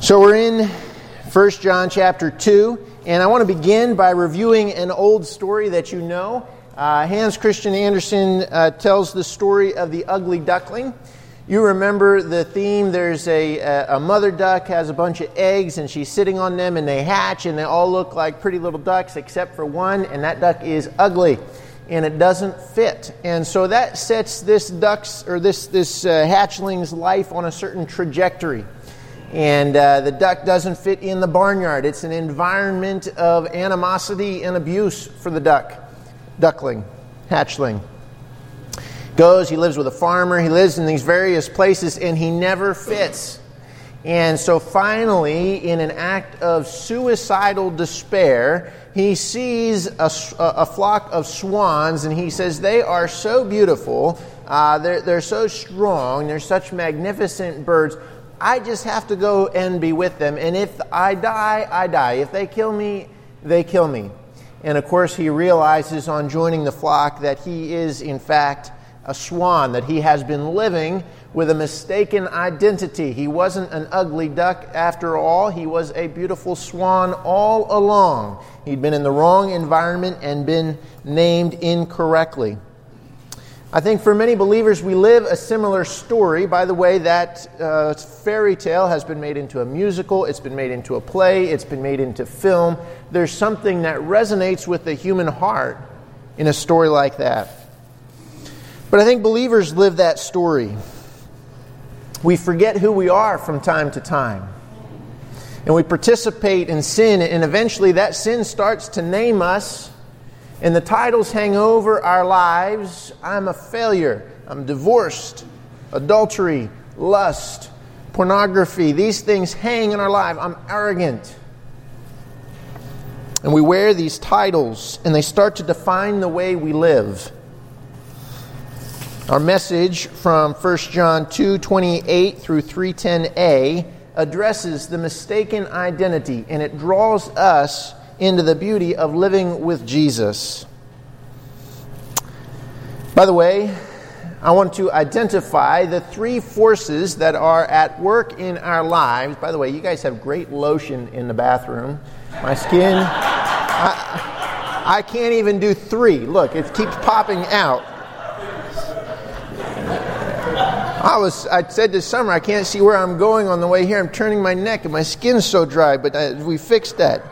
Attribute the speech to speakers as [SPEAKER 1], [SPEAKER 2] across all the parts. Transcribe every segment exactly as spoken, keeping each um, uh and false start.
[SPEAKER 1] So we're in First John chapter two, and I want to begin by reviewing an old story that you know. Uh, Hans Christian Andersen uh, tells the story of the ugly duckling. You remember the theme. There's a, a mother duck has a bunch of eggs, and she's sitting on them, and they hatch, and they all look like pretty little ducks except for one, and that duck is ugly, and it doesn't fit. And so that sets this duck's or this this uh, hatchling's life on a certain trajectory. And uh, the duck doesn't fit in the barnyard. It's an environment of animosity and abuse for the duck, duckling, hatchling. Goes, he lives with a farmer, he lives in these various places, and he never fits. And so finally, in an act of suicidal despair, he sees a, a flock of swans, and he says, they are so beautiful, uh, they're, they're so strong, they're such magnificent birds, I just have to go and be with them. And if I die, I die. If they kill me, they kill me. And of course, he realizes on joining the flock that he is, in fact, a swan, that he has been living with a mistaken identity. He wasn't an ugly duck after all. He was a beautiful swan all along. He'd been in the wrong environment and been named incorrectly. I think for many believers, we live a similar story. By the way, that uh, fairy tale has been made into a musical, it's been made into a play, it's been made into film. There's something that resonates with the human heart in a story like that. But I think believers live that story. We forget who we are from time to time. And we participate in sin, and eventually that sin starts to name us. And the titles hang over our lives. I'm a failure. I'm divorced. Adultery, lust, pornography. These things hang in our life. I'm arrogant. And we wear these titles, and they start to define the way we live. Our message from First John two twenty-eight through three ten a addresses the mistaken identity, and it draws us into the beauty of living with Jesus. By the way, I want to identify the three forces that are at work in our lives. By the way, you guys have great lotion in the bathroom. My skin, I, I can't even do three. Look, it keeps popping out. I was. I said this summer, I can't see where I'm going on the way here. I'm turning my neck and my skin's so dry, but I, we fixed that.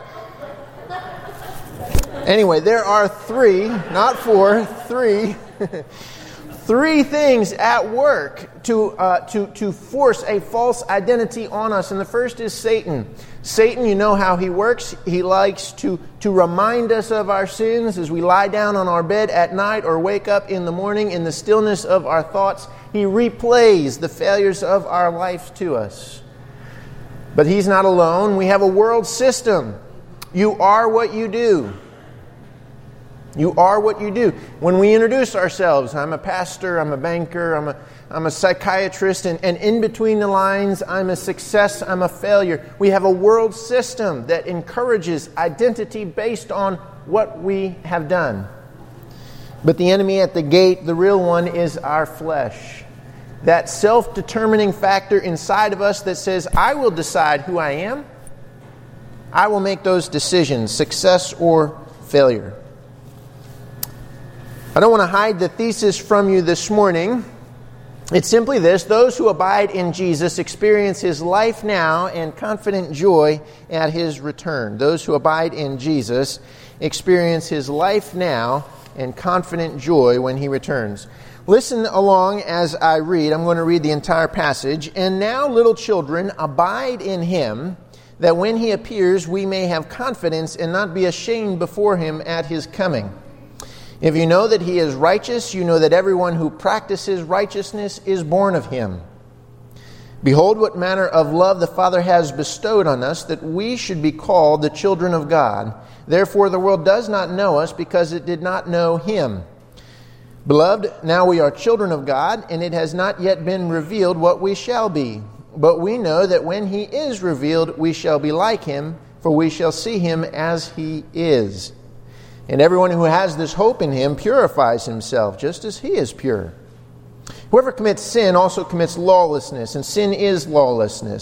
[SPEAKER 1] Anyway, there are three, not four, three, three things at work to uh, to to force a false identity on us. And the first is Satan. Satan, you know how he works. He likes to, to remind us of our sins as we lie down on our bed at night or wake up in the morning in the stillness of our thoughts. He replays the failures of our life to us. But he's not alone. We have a world system. You are what you do. You are what you do. When we introduce ourselves, I'm a pastor, I'm a banker, I'm a, I'm a psychiatrist, and, and in between the lines, I'm a success, I'm a failure. We have a world system that encourages identity based on what we have done. But the enemy at the gate, the real one, is our flesh. That self-determining factor inside of us that says, I will decide who I am. I will make those decisions, success or failure. I don't want to hide the thesis from you this morning. It's simply this: those who abide in Jesus experience His life now and confident joy at His return. Those who abide in Jesus experience His life now and confident joy when He returns. Listen along as I read. I'm going to read the entire passage. And now, little children, abide in Him, that when He appears we may have confidence and not be ashamed before Him at His coming. If you know that He is righteous, you know that everyone who practices righteousness is born of Him. Behold, what manner of love the Father has bestowed on us, that we should be called the children of God. Therefore the world does not know us, because it did not know Him. Beloved, now we are children of God, and it has not yet been revealed what we shall be. But we know that when He is revealed, we shall be like Him, for we shall see Him as He is. And everyone who has this hope in Him purifies himself, just as He is pure. Whoever commits sin also commits lawlessness, and sin is lawlessness.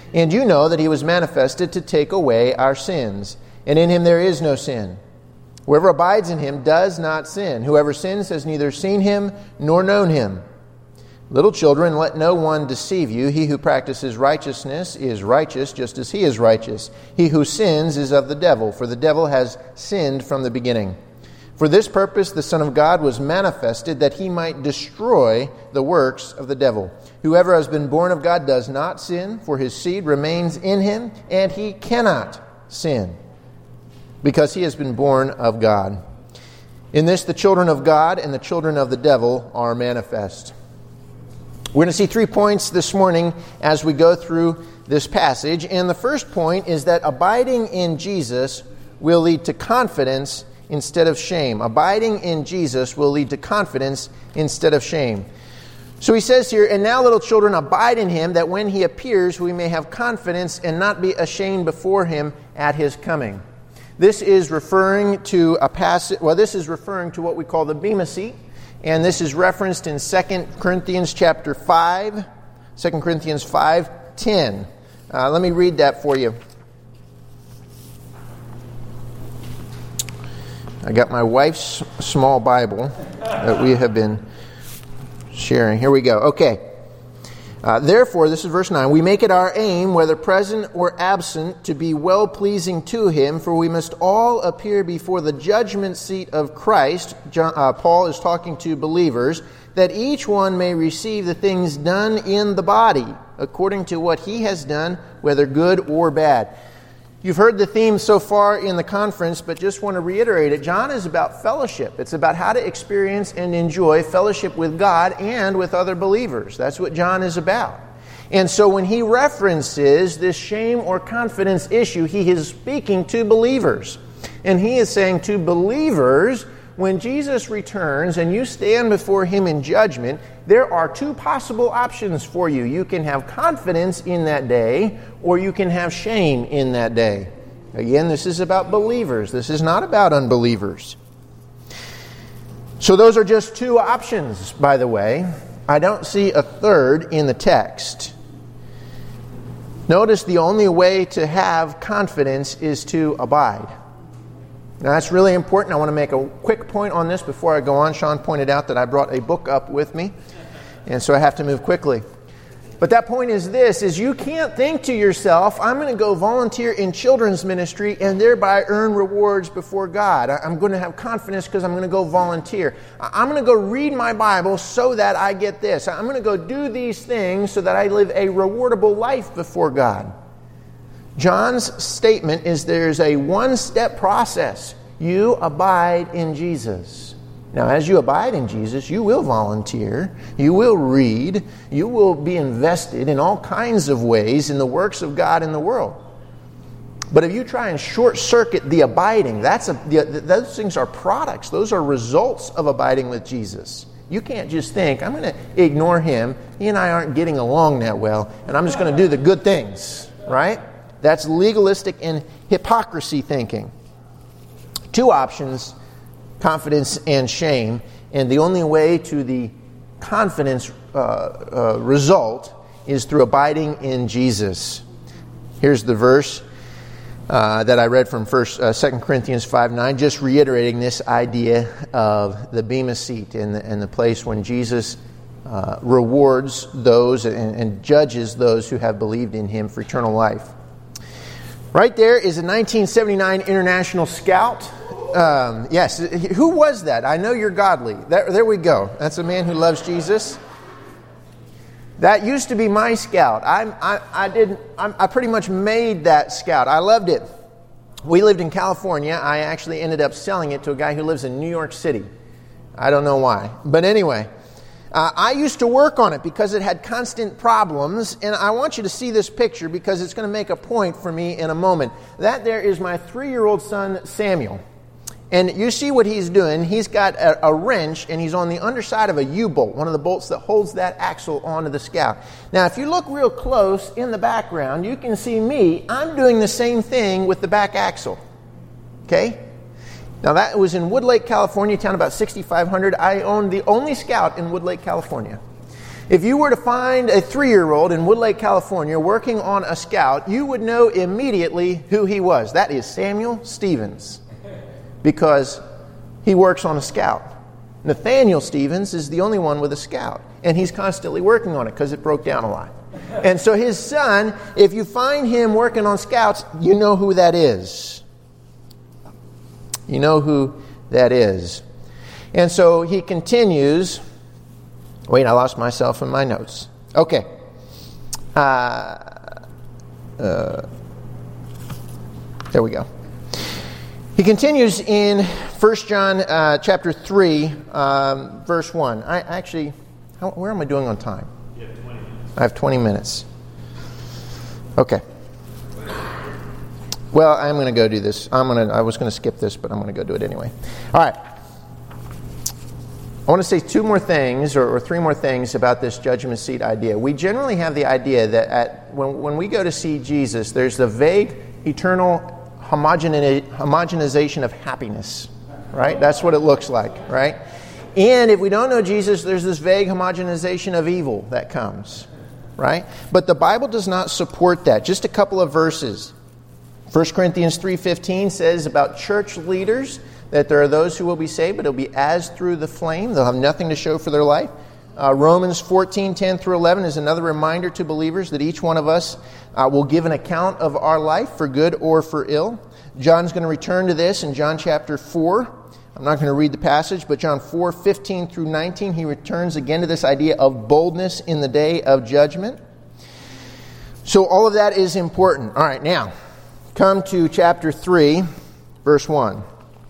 [SPEAKER 1] And you know that he was manifested to take away our sins, and in him there is no sin. Whoever abides in him does not sin. Whoever sins has neither seen him nor known him. Little children, let no one deceive you. He who practices righteousness is righteous, just as he is righteous. He who sins is of the devil, for the devil has sinned from the beginning. For this purpose the Son of God was manifested, that he might destroy the works of the devil. Whoever has been born of God does not sin, for his seed remains in him, and he cannot sin, because he has been born of God. In this the children of God and the children of the devil are manifest. We're going to see three points this morning as we go through this passage. And the first point is that abiding in Jesus will lead to confidence instead of shame. Abiding in Jesus will lead to confidence instead of shame. So he says here, and now little children, abide in him, that when he appears we may have confidence and not be ashamed before him at his coming. This is referring to a passage, well, this is referring to what we call the Bema Seat. And this is referenced in Second Corinthians chapter five, Second Corinthians five ten. Uh, let me read that for you. I got my wife's small Bible that we have been sharing. Here we go. Okay. Uh, Therefore, this is verse nine, we make it our aim, whether present or absent, to be well-pleasing to him, for we must all appear before the judgment seat of Christ. John, uh, Paul is talking to believers, that each one may receive the things done in the body, according to what he has done, whether good or bad. You've heard the theme so far in the conference, but just want to reiterate it. John is about fellowship. It's about how to experience and enjoy fellowship with God and with other believers. That's what John is about. And so when he references this shame or confidence issue, he is speaking to believers. And he is saying to believers, when Jesus returns and you stand before him in judgment, there are two possible options for you. You can have confidence in that day, or you can have shame in that day. Again, this is about believers. This is not about unbelievers. So those are just two options, by the way. I don't see a third in the text. Notice the only way to have confidence is to abide. Now, that's really important. I want to make a quick point on this before I go on. Sean pointed out that I brought a book up with me, and so I have to move quickly. But that point is this, is you can't think to yourself, I'm going to go volunteer in children's ministry and thereby earn rewards before God. I'm going to have confidence because I'm going to go volunteer. I'm going to go read my Bible so that I get this. I'm going to go do these things so that I live a rewardable life before God. John's statement is there's a one-step process. You abide in Jesus. Now, as you abide in Jesus, you will volunteer, you will read, you will be invested in all kinds of ways in the works of God in the world. But if you try and short-circuit the abiding, that's a, the, those things are products. Those are results of abiding with Jesus. You can't just think, I'm going to ignore him. He and I aren't getting along that well, and I'm just going to do the good things, right? That's legalistic and hypocrisy thinking. Two options, confidence and shame. And the only way to the confidence uh, uh, result is through abiding in Jesus. Here's the verse uh, that I read from First, uh, Second Corinthians five nine, just reiterating this idea of the Bema Seat and the, and the place when Jesus uh, rewards those and, and judges those who have believed in him for eternal life. Right there is a nineteen seventy-nine International Scout. Um, yes, who was that? I know you're godly. There, there we go. That's a man who loves Jesus. That used to be my scout. I, I, I did. I, I pretty much made that scout. I loved it. We lived in California. I actually ended up selling it to a guy who lives in New York City. I don't know why, but anyway. Uh, I used to work on it because it had constant problems, and I want you to see this picture because it's going to make a point for me in a moment. That there is my three-year-old son, Samuel. And you see what he's doing. He's got a, a wrench, and he's on the underside of a U-bolt, one of the bolts that holds that axle onto the Scout. Now, if you look real close in the background, you can see me. I'm doing the same thing with the back axle. Okay? Now, that was in Woodlake, California, town about sixty-five hundred. I owned the only Scout in Woodlake, California. If you were to find a three-year-old in Woodlake, California, working on a Scout, you would know immediately who he was. That is Samuel Stevens, because he works on a Scout. Nathaniel Stevens is the only one with a Scout, and he's constantly working on it because it broke down a lot. And so his son, if you find him working on Scouts, you know who that is. You know who that is. And so he continues. Wait, I lost myself in my notes. Okay. Uh, uh, there we go. He continues in First John uh, chapter three, um, verse one. I actually, how, where am I doing on time?
[SPEAKER 2] You have twenty minutes.
[SPEAKER 1] I have twenty minutes. Okay. Well, I'm going to go do this. I'm going to. I was going to skip this, but I'm going to go do it anyway. All right. I want to say two more things, or, or three more things about this judgment seat idea. We generally have the idea that at, when, when we go to see Jesus, there's the vague, eternal homogene- homogenization of happiness, right? That's what it looks like, right? And if we don't know Jesus, there's this vague homogenization of evil that comes, right? But the Bible does not support that. Just a couple of verses. First Corinthians three fifteen says about church leaders that there are those who will be saved, but it'll be as through the flame. They'll have nothing to show for their life. Uh, Romans fourteen ten through eleven is another reminder to believers that each one of us uh, will give an account of our life for good or for ill. John's going to return to this in John chapter four. I'm not going to read the passage, but John four fifteen through nineteen, he returns again to this idea of boldness in the day of judgment. So all of that is important. All right, now, come to chapter three, verse one.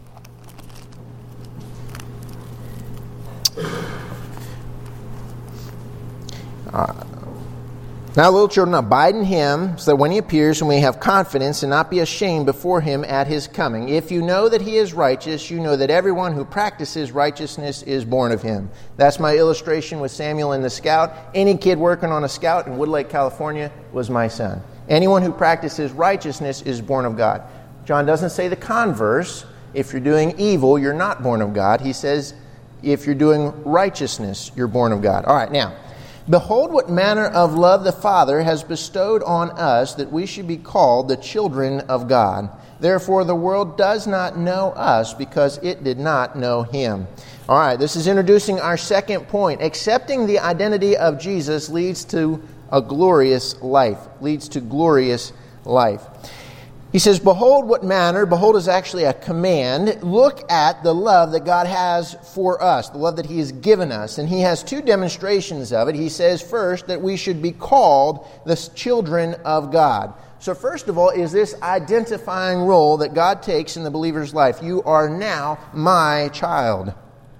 [SPEAKER 1] Uh, now, little children, abide in him, so that when he appears, we may have confidence and not be ashamed before him at his coming. If you know that he is righteous, you know that everyone who practices righteousness is born of him. That's my illustration with Samuel and the Scout. Any kid working on a Scout in Woodlake, California, was my son. Anyone who practices righteousness is born of God. John doesn't say the converse. If you're doing evil, you're not born of God. He says, if you're doing righteousness, you're born of God. All right, now, behold what manner of love the Father has bestowed on us, that we should be called the children of God. Therefore the world does not know us, because it did not know him. All right, this is introducing our second point. Accepting the identity of Jesus leads to a glorious life. Leads to glorious life. He says, behold what manner, behold is actually a command. Look at the love that God has for us, the love that he has given us. And he has two demonstrations of it. He says first that we should be called the children of God. So first of all is this identifying role that God takes in the believer's life. You are now my child.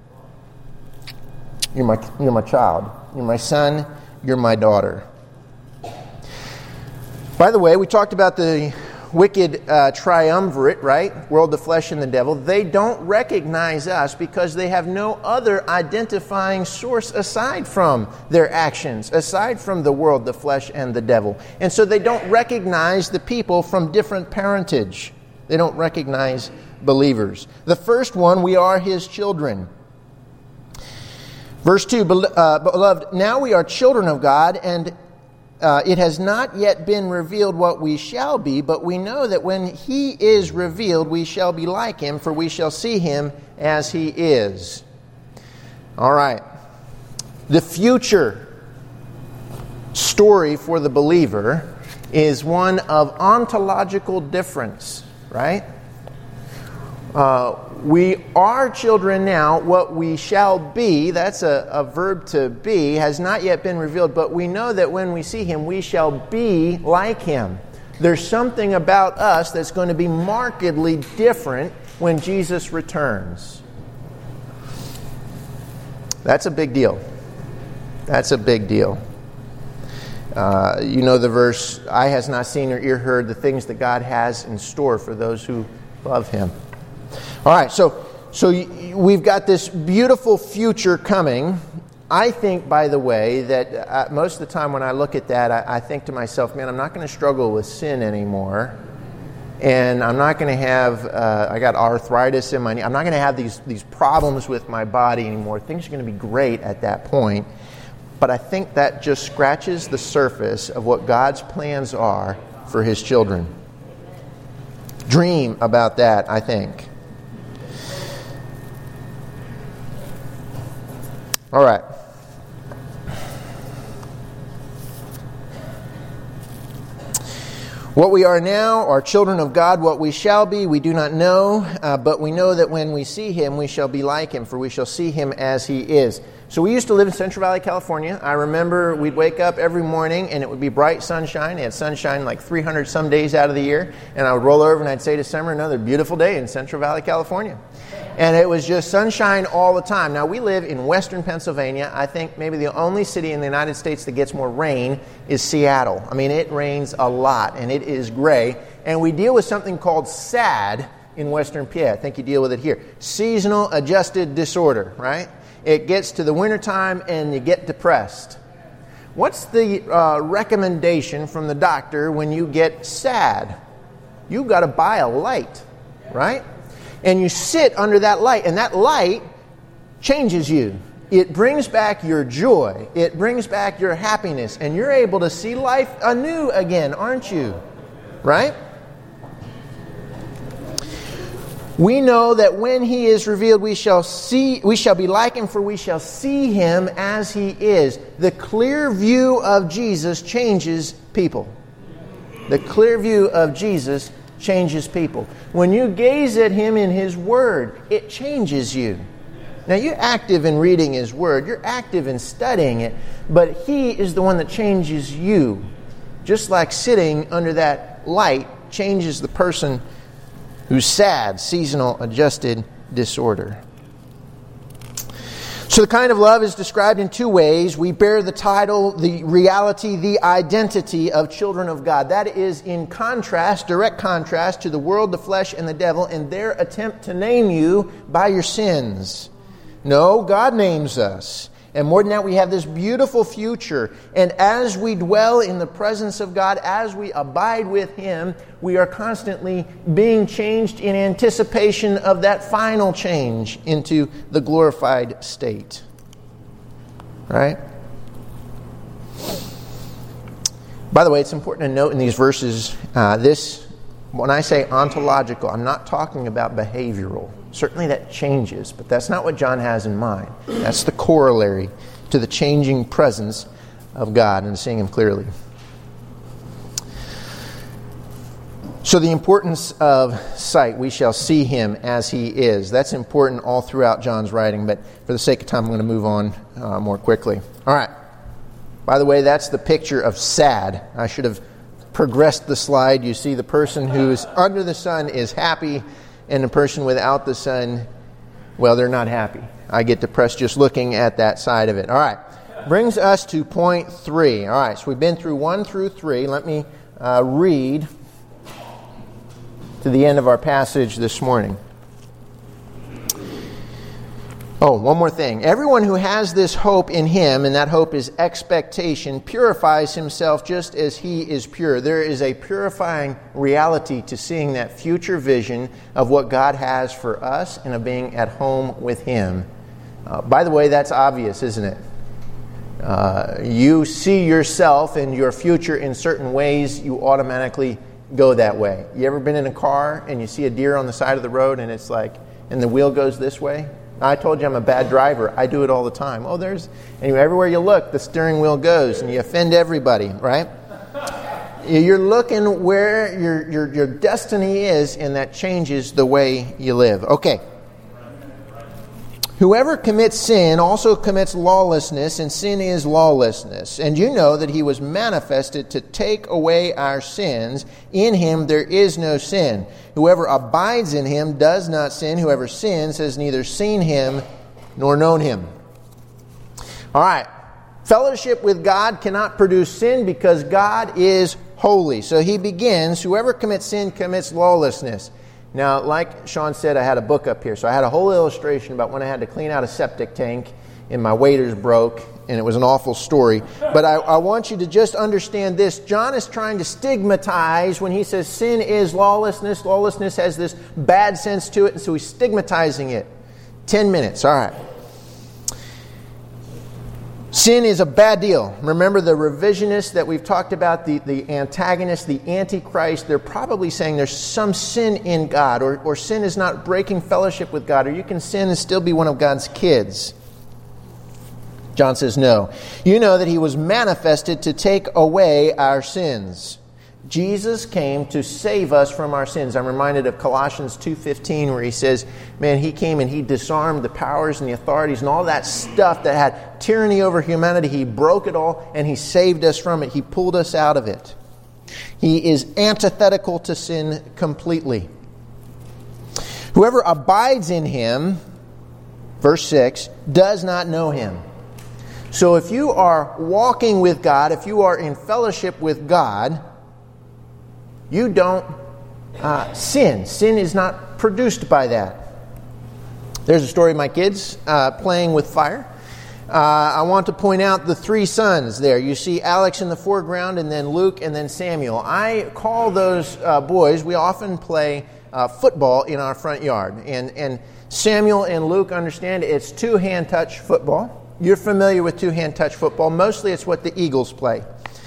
[SPEAKER 1] You're my, you're my child. You're my son. You're my daughter. By the way, we talked about the wicked uh, triumvirate, right? World, the flesh, and the devil. They don't recognize us because they have no other identifying source aside from their actions, aside from the world, the flesh, and the devil. And so they don't recognize the people from different parentage. They don't recognize believers. The first one, we are his children. Verse two, uh, beloved, now we are children of God, and Uh, it has not yet been revealed what we shall be, but we know that when he is revealed, we shall be like him, for we shall see him as he is. All right. The future story for the believer is one of ontological difference, right? Uh, we are children now. What we shall be, that's a, a verb to be, has not yet been revealed, but we know that when we see him, we shall be like him. There's something about us that's going to be markedly different when Jesus returns. That's a big deal. That's a big deal. Uh, you know the verse, eye has not seen or ear heard the things that God has in store for those who love him. All right, so so we've got this beautiful future coming. I think, by the way, that uh, most of the time when I look at that, I, I think to myself, man, I'm not going to struggle with sin anymore. And I'm not going to have, uh, I got arthritis in my knee. I'm not going to have these, these problems with my body anymore. Things are going to be great at that point. But I think that just scratches the surface of what God's plans are for His children. Dream about that, I think. All right. What we are now are children of God. What we shall be, we do not know. Uh, but we know that when we see Him, we shall be like Him, for we shall see Him as He is. So we used to live in Central Valley, California. I remember we'd wake up every morning and it would be bright sunshine. It had sunshine like three hundred some days out of the year. And I would roll over and I'd say to Summer, another beautiful day in Central Valley, California. And it was just sunshine all the time. Now, we live in western Pennsylvania. I think maybe the only city in the United States that gets more rain is Seattle. I mean, it rains a lot, and it is gray. And we deal with something called S A D in western P A. I think you deal with it here. Seasonal Adjusted Disorder, right? It gets to the wintertime, and you get depressed. What's the uh, recommendation from the doctor when you get sad? You've got to buy a light, right? And you sit under that light, and that light changes you. It brings back your joy. It brings back your happiness, and you're able to see life anew again, aren't you? Right? We know that when He is revealed, we shall see, we shall be like Him, for we shall see Him as He is. The clear view of Jesus changes people. The clear view of Jesus changes people. When you gaze at Him in His Word, it changes you. Now, you're active in reading His Word. You're active in studying it. But He is the one that changes you. Just like sitting under that light changes the person who's sad, seasonal adjusted disorder. So the kind of love is described in two ways. We bear the title, the reality, the identity of children of God. That is in contrast, direct contrast to the world, the flesh, and the devil and their attempt to name you by your sins. No, God names us. And more than that, we have this beautiful future. And as we dwell in the presence of God, as we abide with Him, we are constantly being changed in anticipation of that final change into the glorified state. Right? By the way, it's important to note in these verses, uh, this, when I say ontological, I'm not talking about behavioral. Certainly that changes, but that's not what John has in mind. That's the corollary to the changing presence of God and seeing Him clearly. So the importance of sight, we shall see Him as He is. That's important all throughout John's writing, but for the sake of time, I'm going to move on uh, more quickly. All right. By the way, that's the picture of sad. I should have progressed the slide. You see the person who's under the sun is happy, and the person without the sun, well, they're not happy. I get depressed just looking at that side of it. All right. Brings us to point three. All right. So we've been through one through three. Let me uh, read to the end of our passage this morning. Oh, one more thing. Everyone who has this hope in Him, and that hope is expectation, purifies himself just as He is pure. There is a purifying reality to seeing that future vision of what God has for us and of being at home with Him. Uh, by the way, that's obvious, isn't it? Uh, you see yourself and your future in certain ways, you automatically go that way. You ever been in a car and you see a deer on the side of the road and it's like, and the wheel goes this way? I told you I'm a bad driver. I do it all the time. Oh, there's... Anyway, everywhere you look, the steering wheel goes, and you offend everybody, right? You're looking where your, your, your destiny is, and that changes the way you live. Okay. Whoever commits sin also commits lawlessness, and sin is lawlessness. And you know that He was manifested to take away our sins. In Him there is no sin. Whoever abides in Him does not sin. Whoever sins has neither seen Him nor known Him. All right. Fellowship with God cannot produce sin because God is holy. So he begins, whoever commits sin commits lawlessness. Now, like Sean said, I had a book up here. So I had a whole illustration about when I had to clean out a septic tank and my waders broke, and it was an awful story. But I, I want you to just understand this. John is trying to stigmatize when he says sin is lawlessness. Lawlessness has this bad sense to it, and so he's stigmatizing it. Ten minutes, all right. Sin is a bad deal. Remember the revisionists that we've talked about, the, the antagonist, the antichrist, they're probably saying there's some sin in God, or, or sin is not breaking fellowship with God, or you can sin and still be one of God's kids. John says no. You know that he was manifested to take away our sins. Jesus came to save us from our sins. I'm reminded of Colossians two fifteen where he says, man, he came and he disarmed the powers and the authorities and all that stuff that had tyranny over humanity. He broke it all and he saved us from it. He pulled us out of it. He is antithetical to sin completely. Whoever abides in him, verse six, does not know him. So if you are walking with God, if you are in fellowship with God, you don't uh, sin. Sin is not produced by that. There's a story of my kids uh, playing with fire. Uh, I want to point out the three sons there. You see Alex in the foreground, and then Luke, and then Samuel. I call those uh, boys, we often play uh, football in our front yard. And, and Samuel and Luke understand it's two-hand touch football. You're familiar with two-hand touch football. Mostly it's what the Eagles play.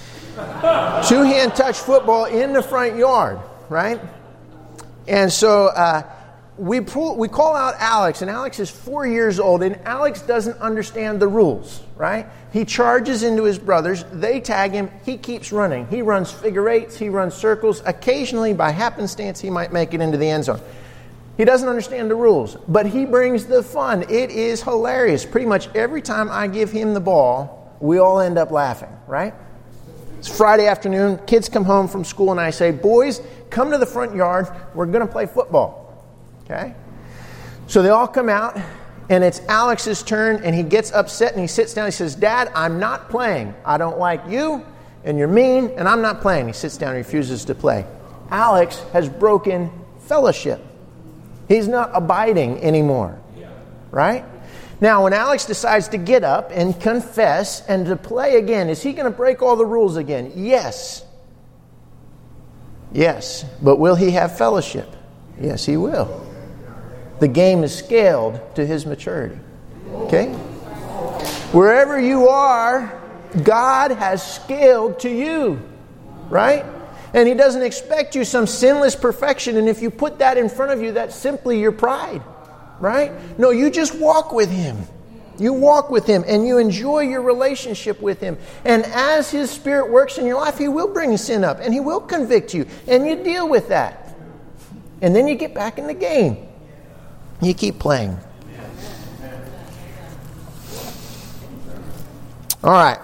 [SPEAKER 1] Two-hand touch football in the front yard, right? And so uh, we pull, we call out Alex, and Alex is four years old, and Alex doesn't understand the rules, right? He charges into his brothers. They tag him. He keeps running. He runs figure eights. He runs circles. Occasionally, by happenstance, he might make it into the end zone. He doesn't understand the rules, but he brings the fun. It is hilarious. Pretty much every time I give him the ball, we all end up laughing, right? It's Friday afternoon. Kids come home from school, and I say, boys, come to the front yard. We're going to play football. Okay? So they all come out, and it's Alex's turn, and he gets upset, and he sits down. He says, Dad, I'm not playing. I don't like you, and you're mean, and I'm not playing. He sits down and refuses to play. Alex has broken fellowship. He's not abiding anymore. Right? Now, when Alex decides to get up and confess and to play again, is he going to break all the rules again? Yes. Yes. But will he have fellowship? Yes, he will. The game is scaled to his maturity. Okay? Wherever you are, God has scaled to you. Right? And he doesn't expect you some sinless perfection. And if you put that in front of you, that's simply your pride. Right? No, you just walk with him. You walk with him and you enjoy your relationship with him. And as his Spirit works in your life, he will bring sin up and he will convict you. And you deal with that. And then you get back in the game. You keep playing. All right.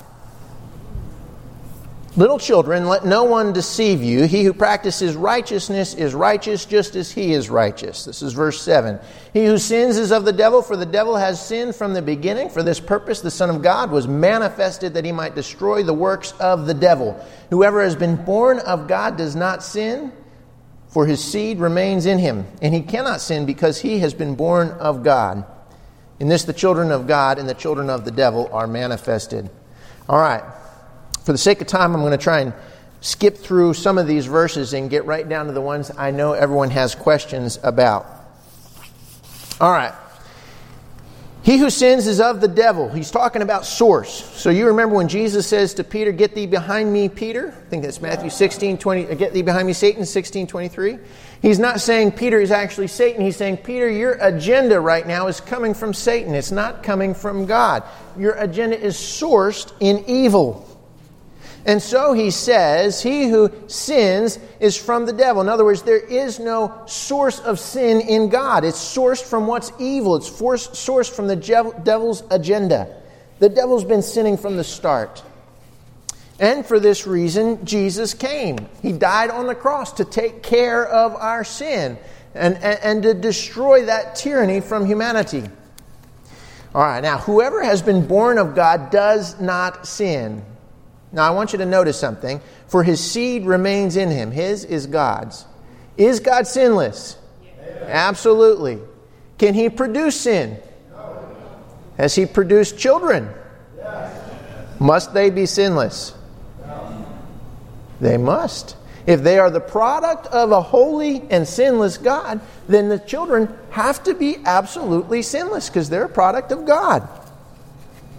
[SPEAKER 1] Little children, let no one deceive you. He who practices righteousness is righteous just as he is righteous. This is verse seven. He who sins is of the devil, for the devil has sinned from the beginning. For this purpose the Son of God was manifested that he might destroy the works of the devil. Whoever has been born of God does not sin, for his seed remains in him. And he cannot sin because he has been born of God. In this the children of God and the children of the devil are manifested. All right. For the sake of time, I'm going to try and skip through some of these verses and get right down to the ones I know everyone has questions about. All right. He who sins is of the devil. He's talking about source. So you remember when Jesus says to Peter, "Get thee behind me, Peter." I think that's Matthew sixteen twenty. "Get thee behind me, Satan," sixteen twenty-three. He's not saying Peter is actually Satan. He's saying, Peter, your agenda right now is coming from Satan. It's not coming from God. Your agenda is sourced in evil. And so he says, he who sins is from the devil. In other words, there is no source of sin in God. It's sourced from what's evil. It's forced, sourced from the devil's agenda. The devil's been sinning from the start. And for this reason, Jesus came. He died on the cross to take care of our sin and, and, and to destroy that tyranny from humanity. All right, now, whoever has been born of God does not sin. Now, I want you to notice something. For his seed remains in him. His is God's. Is God sinless? Yes. Absolutely. Can he produce sin? No. Has he produced children? Yes. Must they be sinless? No. They must. If they are the product of a holy and sinless God, then the children have to be absolutely sinless because they're a product of God.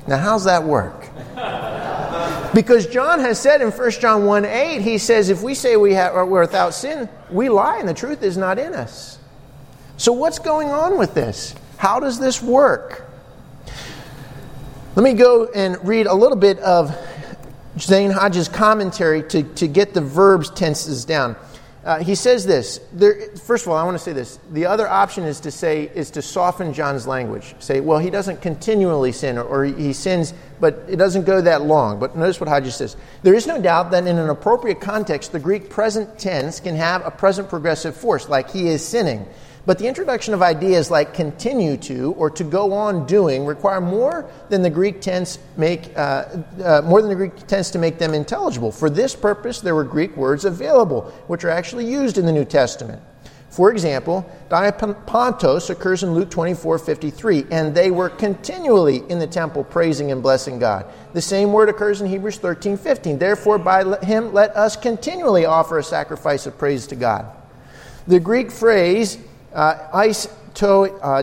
[SPEAKER 1] Now, how's that work? Because John has said in First John one eight, he says, if we say we have, we're without sin, we lie and the truth is not in us. So what's going on with this? How does this work? Let me go and read a little bit of Zane Hodge's commentary to, to get the verbs tenses down. Uh, he says this. There, first of all, I want to say this. The other option is to say is to soften John's language. Say, well, he doesn't continually sin, or, or he sins, but it doesn't go that long. But notice what Hodge says. There is no doubt that in an appropriate context, the Greek present tense can have a present progressive force, like he is sinning. But the introduction of ideas like continue to or to go on doing require more than the Greek tense make uh, uh, more than the Greek tense to make them intelligible. For this purpose, there were Greek words available, which are actually used in the New Testament. For example, diapontos occurs in Luke twenty-four fifty-three, and they were continually in the temple praising and blessing God. The same word occurs in Hebrews thirteen fifteen. Therefore, by him let us continually offer a sacrifice of praise to God. The Greek phrase Uh, eis to uh,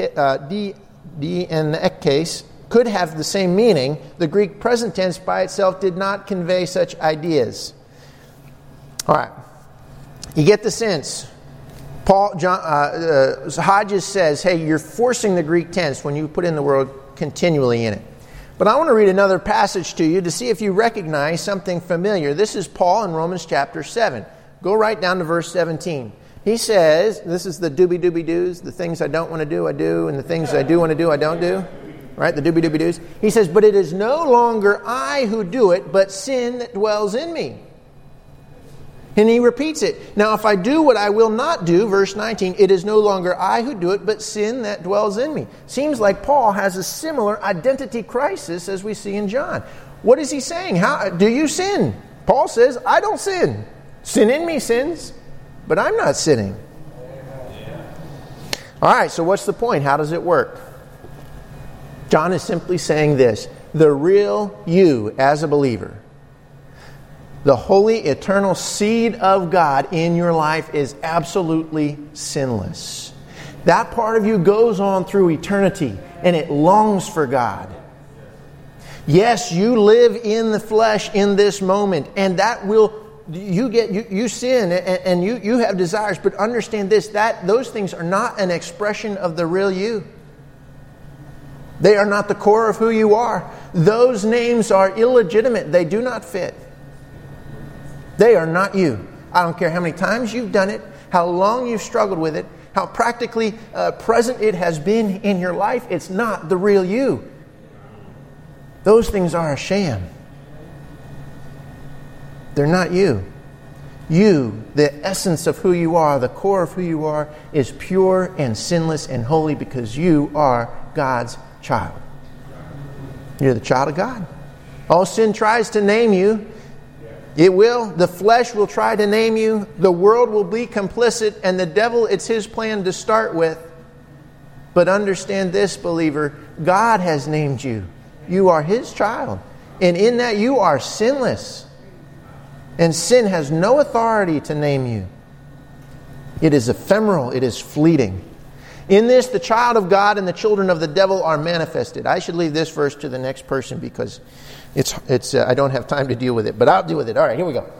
[SPEAKER 1] dienekes could have the same meaning. The Greek present tense by itself did not convey such ideas. All right. You get the sense. Paul John, uh, uh, Hodges says, hey, you're forcing the Greek tense when you put in the word continually in it. But I want to read another passage to you to see if you recognize something familiar. This is Paul in Romans chapter seven. Go right down to verse seventeen. He says, this is the doobie-doobie-doos, the things I don't want to do, I do, and the things I do want to do, I don't do. Right, the doobie-doobie-doos. He says, but it is no longer I who do it, but sin that dwells in me. And he repeats it. Now, if I do what I will not do, verse nineteen, it is no longer I who do it, but sin that dwells in me. Seems like Paul has a similar identity crisis as we see in John. What is he saying? How do you sin? Paul says, I don't sin. Sin in me sins. But I'm not sinning. All right, so what's the point? How does it work? John is simply saying this. The real you as a believer, the holy, eternal seed of God in your life is absolutely sinless. That part of you goes on through eternity and it longs for God. Yes, you live in the flesh in this moment, and that will You get you, you sin and, and you, you have desires, but understand this, that those things are not an expression of the real you. They are not the core of who you are. Those names are illegitimate. They do not fit. They are not you. I don't care how many times you've done it, how long you've struggled with it, how practically uh, present it has been in your life. It's not the real you. Those things are a sham. They're not you. You, the essence of who you are, the core of who you are, is pure and sinless and holy because you are God's child. You're the child of God. All sin tries to name you. It will. The flesh will try to name you. The world will be complicit, and the devil, it's his plan to start with. But understand this, believer, God has named you. You are his child. And in that you are sinless. And sin has no authority to name you. It is ephemeral. It is fleeting. In this, the child of God and the children of the devil are manifested. I should leave this verse to the next person because it's it's. Uh, I don't have time to deal with it, but I'll deal with it. All right, here we go.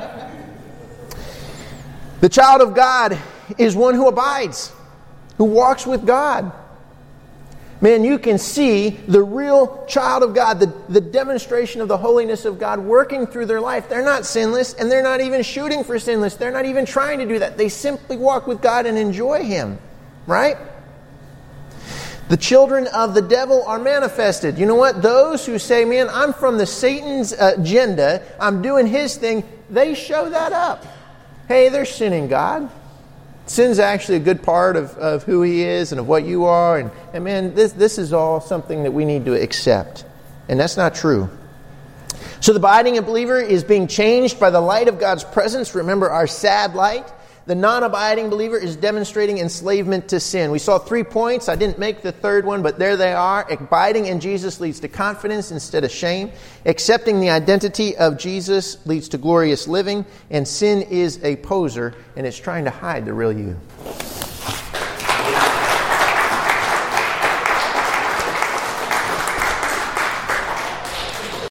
[SPEAKER 1] The child of God is one who abides, who walks with God. Man, you can see the real child of God, the, the demonstration of the holiness of God working through their life. They're not sinless, and they're not even shooting for sinless. They're not even trying to do that. They simply walk with God and enjoy Him. Right? The children of the devil are manifested. You know what? Those who say, man, I'm from the Satan's agenda, I'm doing his thing, they show that up. Hey, they're sinning God. Sin's actually a good part of, of who he is and of what you are. And, and man, this, this is all something that we need to accept. And that's not true. So the abiding believer is being changed by the light of God's presence. Remember our sad light. The non-abiding believer is demonstrating enslavement to sin. We saw three points. I didn't make the third one, but there they are. Abiding in Jesus leads to confidence instead of shame. Accepting the identity of Jesus leads to glorious living. And sin is a poser, and it's trying to hide the real you.